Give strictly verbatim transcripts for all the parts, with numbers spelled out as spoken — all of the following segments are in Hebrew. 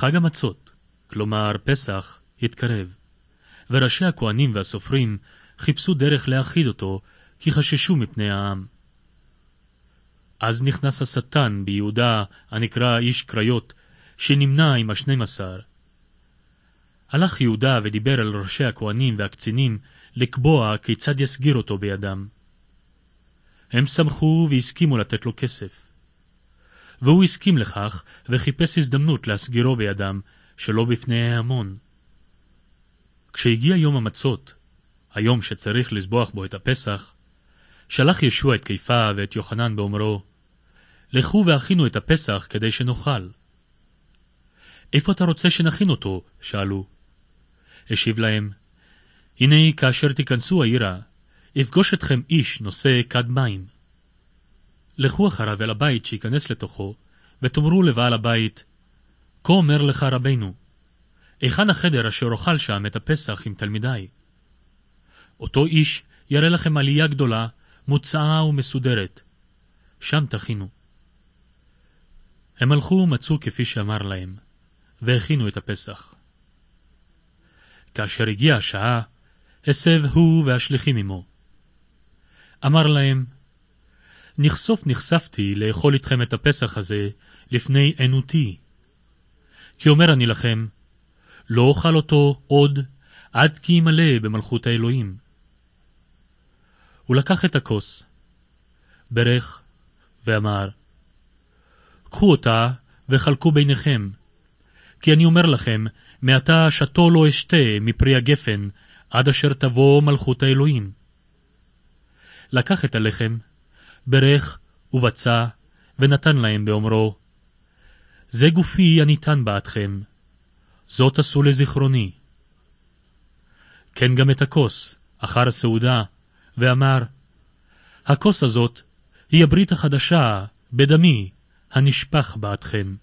חג המצות, כלומר פסח, התקרב, וראשי הכהנים והסופרים חיפשו דרך להאחיד אותו, כי חששו מפני העם. אז נכנס השטן ביהודה הנקרא איש קריות, שנמנה עם השנים עשר. הלך יהודה ודיבר על ראשי הכהנים והקצינים לקבוע כיצד יסגיר אותו בידם. הם שמחו והסכימו לתת לו כסף. והוא הסכים לכך וחיפש הזדמנות להסגירו בידם, שלא בפני ההמון. כשהגיע יום המצות, היום שצריך לסבוח בו את הפסח, שלח ישוע את קיפה ואת יוחנן באומרו, לכו והכינו את הפסח כדי שנאכל. איפה אתה רוצה שנכין אותו? שאלו. השיב להם, הנה כאשר תיכנסו העירה, יפגוש אתכם איש נושא כד מים. לכו אחריו אל הבית שיכנס לתוכו, ותאמרו לבעל הבית, כה אומר לך רבנו, היכן החדר אשר אוכל שם את הפסח עם תלמידיי? אותו איש יראה לכם עלייה גדולה, מוצאה ומסודרת. שם תכינו. הם הלכו ומצאו כפי שאמר להם, והכינו את הפסח. כאשר הגיעה השעה, הסב הוא והשליחים עמו. אמר להם, נחשוף נחשפתי לאכול איתכם את הפסח הזה לפני ענותי. כי אומר אני לכם, לא אוכל אותו עוד עד כי ימלא במלכות האלוהים. הוא לקח את הכוס, ברך ואמר, קחו אותה וחלקו ביניכם, כי אני אומר לכם, מעתה שתו לא אשתה מפרי הגפן, עד אשר תבוא מלכות האלוהים. לקח את הלחם, ברך ובצע, ונתן להם באומרו, זה גופי הניתן בעדכם, זאת עשו לזיכרוני. כן גם את הכוס, אחר הסעודה, ואמר, הכוס הזאת היא הברית החדשה בדמי הנשפך בעדכם.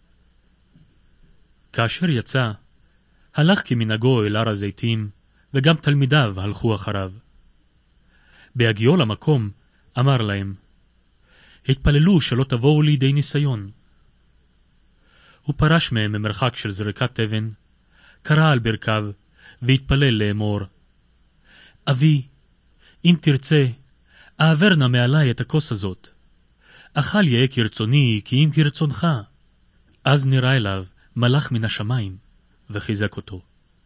כאשר יצא, הלך כמנהגו אל הר הזיתים, וגם תלמידיו הלכו אחריו. בהגיעו למקום, אמר להם, התפללו שלא תבואו לידי ניסיון. הוא פרש מהם ממרחק של זריקת אבן, קרא על ברכיו, והתפלל לאמור, אבי, אם תרצה, העבר נא מעלי את הכוס הזאת. אכל יהיה כרצוני, כי אם כרצונך. אז נראה אליו מלאך מן השמיים, וחיזק אותו.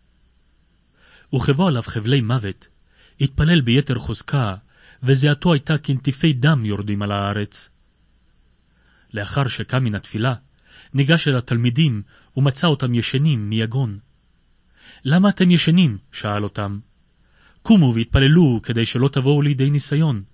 וכבוא עליו חבלי מוות, התפלל ביתר חוזקה, וזיעתו הייתה כנטיפי דם יורדים על הארץ. לאחר שקם מן התפילה, ניגש אל התלמידים, ומצא אותם ישנים מיגון. למה אתם ישנים? שאל אותם. קומו והתפללו כדי שלא תבואו לידי ניסיון.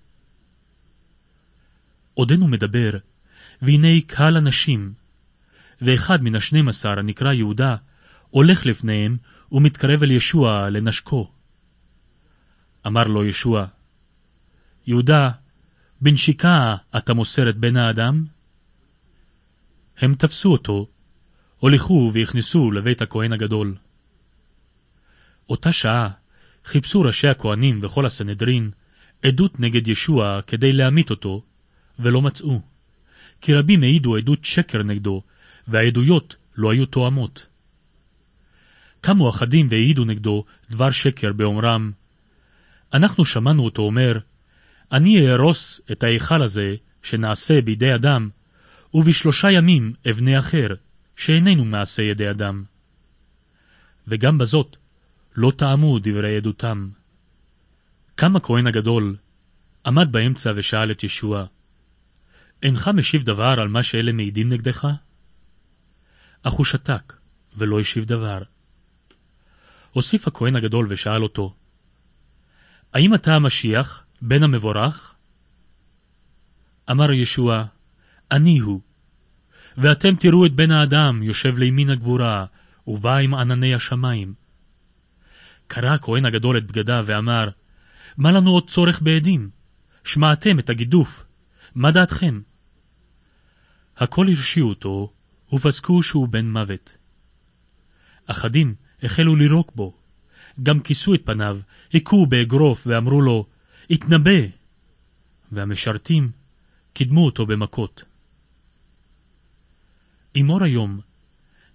עודנו מדבר, והנה קהל אנשים, ואחד מן השנים עשר הנקרא יהודה, הולך לפניהם ומתקרב אל ישוע לנשקו. אמר לו ישוע, יהודה, בנשיקה אתה מוסר את בן האדם? הם תפסו אותו, הולכו והכניסו לבית הכהן הגדול. אותה שעה חיפשו ראשי הכהנים וכל הסנהדרין עדות נגד ישוע כדי להמית אותו, ולא מצאו, כי רבים העידו עדות שקר נגדו, והעדויות לא היו תואמות. קמו אחדים והעידו נגדו דבר שקר באומרם, אנחנו שמענו אותו אומר, אני אהרוס את ההיכל הזה שנעשה בידי אדם, ובשלושה ימים אבנה אחר, שאיננו מעשה ידי אדם. וגם בזאת לא טעמו דברי עדותם. קם הכהן הגדול, עמד באמצע ושאל את ישוע, אינך משיב דבר על מה שאלה מעידים נגדך? אך הוא שתק, ולא השיב דבר. הוסיף הכהן הגדול ושאל אותו, האם אתה המשיח, בן המבורך? אמר ישוע, אני הוא. ואתם תראו את בן האדם יושב לימין הגבורה, ובא עם ענני השמיים. קרא הכהן הגדול את בגדיו ואמר, מה לנו עוד צורך בעדים? שמעתם את הגידוף, מה דעתכם? הכל הרשיעו אותו, ופסקו שהוא בן מוות. אחדים החלו לירוק בו, גם כיסו את פניו, הכו באגרוף ואמרו לו, התנבא, והמשרתים קידמו אותו במכות. אמור היום,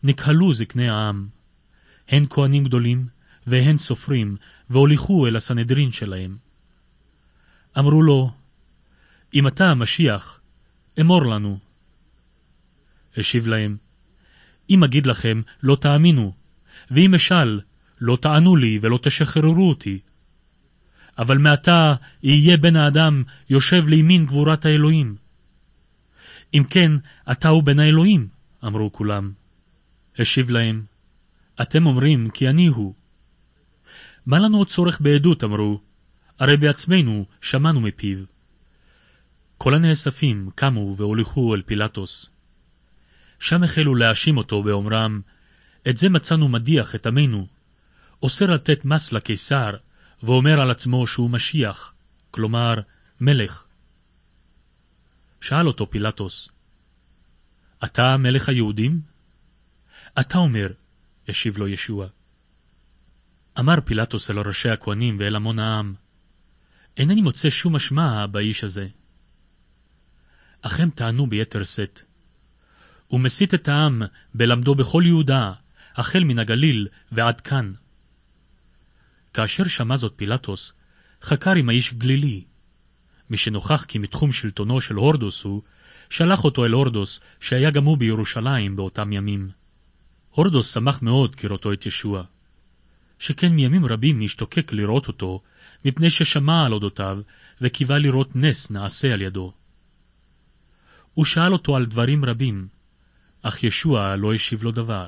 נקהלו זקני העם, הן כהנים גדולים והן סופרים, והוליכו אל הסנהדרין שלהם. אמרו לו, אם אתה המשיח, אמור לנו. השיב להם, אם אגיד לכם, לא תאמינו, ואם אשאל, לא תענו לי ולא תשחררו אותי. אבל מעתה יהיה בן האדם יושב לימין גבורת האלוהים. אם כן, אתה הוא בן האלוהים, אמרו כולם. השיב להם, אתם אומרים כי אני הוא. מה לנו עוד צורך בעדות, אמרו, הרי בעצמנו שמענו מפיו. כל הנאספים קמו והוליכו אל פילטוס. שם החלו להאשים אותו באומרם, את זה מצאנו מדיח את עמנו, אוסר לתת מס לקיסר, ואומר על עצמו שהוא משיח, כלומר מלך. שאל אותו פילטוס, אתה מלך היהודים? אתה אומר, ישיב לו ישוע. אמר פילטוס אל ראשי הכהנים ואל המון העם, אינני מוצא שום אשמה באיש הזה. אך הם טענו ביתר שאת. הוא מסית את העם בלמדו בכל יהודה, החל מן הגליל ועד כאן. כאשר שמע זאת פילטוס, חקר עם האיש גלילי. משנוכח כי מתחום שלטונו של הורדוס הוא, שלח אותו אל הורדוס, שהיה גם הוא בירושלים באותם ימים. הורדוס שמח מאוד כראותו את ישוע. שכן מימים רבים השתוקק לראות אותו, מפני ששמע על אודותיו, וקיווה לראות נס נעשה על ידו. הוא שאל אותו על דברים רבים, אך ישוע לא השיב לו דבר.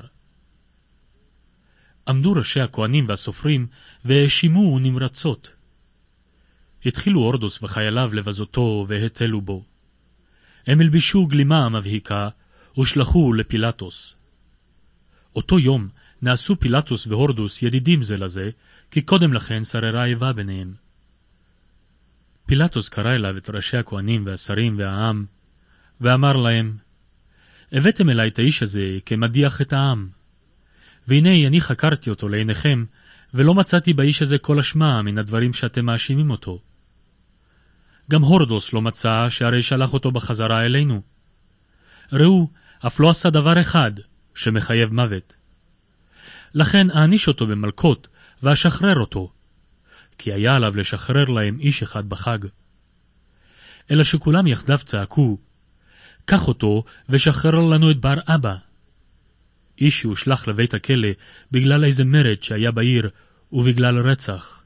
עמדו ראשי הכהנים והסופרים, והאשימו נמרצות. התחילו הורדוס וחייליו לבזותו והטלו בו. הם הלבישו גלימה מבהיקה, ושלחו לפילטוס. אותו יום נעשו פילטוס והורדוס ידידים זה לזה, כי קודם לכן שררה איבה ביניהם. פילטוס קרא אליו את ראשי הכהנים והשרים והעם, ואמר להם, הבאתם אליי את האיש הזה כמדיח את העם. והנה אני חקרתי אותו לעיניכם, ולא מצאתי באיש הזה כל אשמה מן הדברים שאתם מאשימים אותו. גם הורדוס לא מצא שהרי שלח אותו בחזרה אלינו. ראו, אף לא עשה דבר אחד שמחייב מוות. לכן אעניש אותו במלכות ואשחרר אותו, כי היה עליו לשחרר להם איש אחד בחג. אלא שכולם יחדיו צעקו, קח אותו ושחרר לנו את בר אבא. איש שהושלח לבית הכלא בגלל איזה מרד שהיה בעיר ובגלל רצח.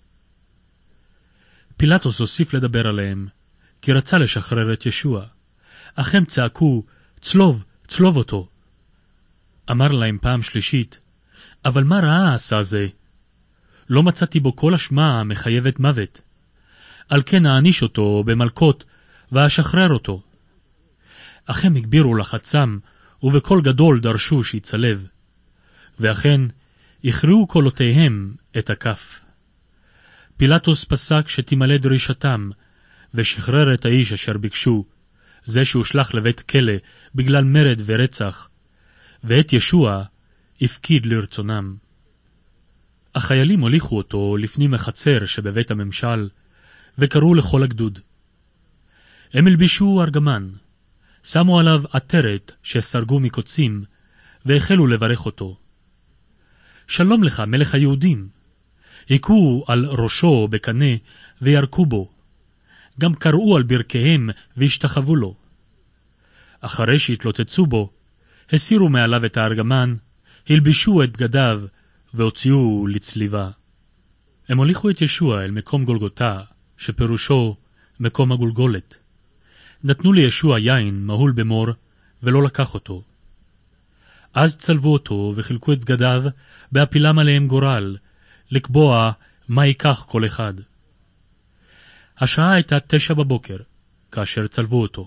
פילטוס הוסיף לדבר עליהם, כי רצה לשחרר את ישוע. אך הם צעקו, צלוב, צלוב אותו. אמר להם פעם שלישית, אבל מה רעה עשה זה? לא מצאתי בו כל אשמה מחייבת מוות. על כן אעניש אותו במלכות ואשחרר אותו. אך הם הגבירו לחצם, ובקול גדול דרשו שיצלב. ואכן, הכריעו קולותיהם את הכף. פילטוס פסק שתמלא דרישתם, ושחרר את האיש אשר ביקשו, זה שהושלח לבית כלא בגלל מרד ורצח, ואת ישוע הפקיד לרצונם. החיילים הוליכו אותו לפנים החצר שבבית הממשל, וקראו לכל הגדוד. הם הלבישו ארגמן, שמו עליו עטרת שסרגו מקוצים, והחלו לברך אותו. שלום לך, מלך היהודים. היכו על ראשו בקנה וירקו בו. גם קראו על ברכיהם והשתחוו לו. אחרי שהתלוצצו בו, הסירו מעליו את הארגמן, הלבישו את בגדיו והוציאו לצליבה. הם הוליכו את ישוע אל מקום גולגותה, שפירושו מקום הגולגולת. נתנו לישוע יין מהול במור, ולא לקח אותו. אז צלבו אותו וחילקו את בגדיו, בהפילם עליהם גורל, לקבוע מה ייקח כל אחד. השעה הייתה תשע בבוקר, כאשר צלבו אותו.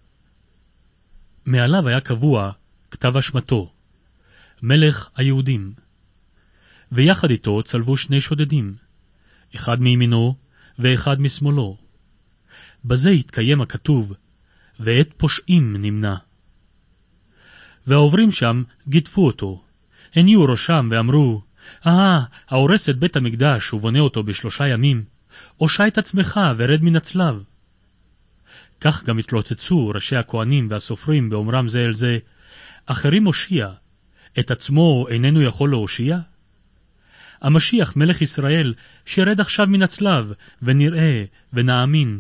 מעליו היה קבוע כתב אשמתו, מלך היהודים. ויחד איתו צלבו שני שודדים, אחד מימינו ואחד משמאלו. בזה התקיים הכתוב, ואת פושעים נמנע. והעוברים שם גידפו אותו, הניעו ראשם ואמרו, אה, ההורס את בית המקדש ובונה אותו בשלושה ימים, הושע את עצמך ורד מן הצלב. כך גם התלוצצו ראשי הכהנים והסופרים באומרם זה אל זה, אחרים הושיע, את עצמו איננו יכול להושיע? המשיח מלך ישראל שירד עכשיו מן הצלב, ונראה ונאמין.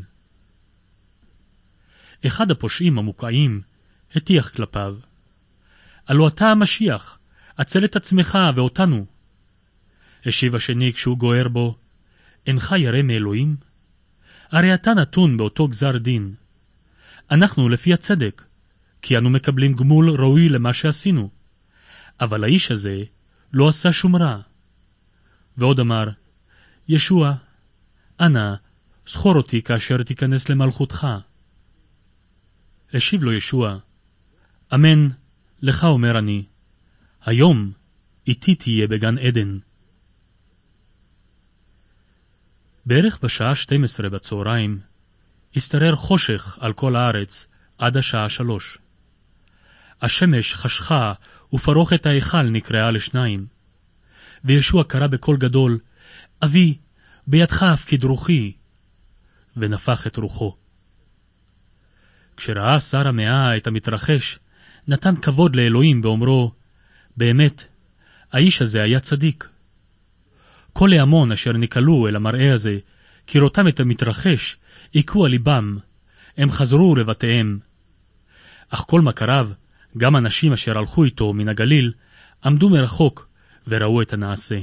אחד הפושעים המוקעים הטיח כלפיו, הלא אתה המשיח, הצל את עצמך ואותנו. השיב השני כשהוא גוער בו, אינך ירא מאלוהים? הרי אתה נתון באותו גזר דין. אנחנו לפי הצדק, כי אנו מקבלים גמול ראוי למה שעשינו. אבל האיש הזה לא עשה שום רע. ועוד אמר, ישוע, אנא, זכור אותי כאשר תיכנס למלכותך. השיב לו ישוע, אמן, לך אומר אני, היום איתי תהיה בגן עדן. בערך בשעה שתים עשרה בצהריים, הסתרר חושך על כל הארץ עד השעה שלוש. השמש חשכה ופרוכת ההיכל נקראה לשניים. וישוע קרא בקול גדול, אבי, בידך הפקיד רוחי, ונפח את רוחו. כשראה שר המאה את המתרחש, נתן כבוד לאלוהים באומרו, באמת, האיש הזה היה צדיק. כל ההמון אשר נקלו אל המראה הזה, כראותם את המתרחש, עיקו על ליבם, הם חזרו לבתיהם. אך כל מכריו, גם אנשים אשר הלכו איתו מן הגליל, עמדו מרחוק וראו את הנעשה.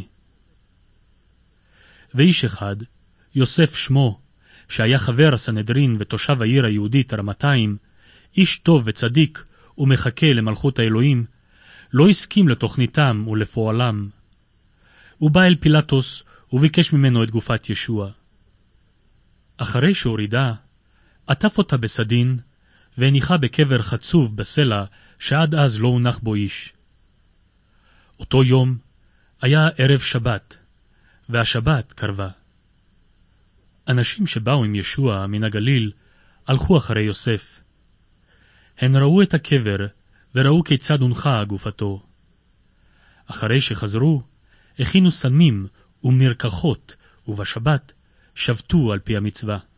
ואיש אחד, יוסף שמו, שהיה חבר הסנהדרין ותושב העיר היהודית הרמתיים, איש טוב וצדיק ומחכה למלכות האלוהים, לא הסכים לתוכניתם ולפועלם. הוא בא אל פילטוס וביקש ממנו את גופת ישוע. אחרי שהורידה, עטף אותה בסדין, והניחה בקבר חצוב בסלע שעד אז לא הונח בו איש. אותו יום היה ערב שבת, והשבת קרבה. אנשים שבאו עם ישוע מן הגליל הלכו אחרי יוסף. הן ראו את הקבר וראו כיצד הונחה גופתו. אחרי שחזרו, הכינו סמים ומרקחות, ובשבת שבתו על פי המצווה.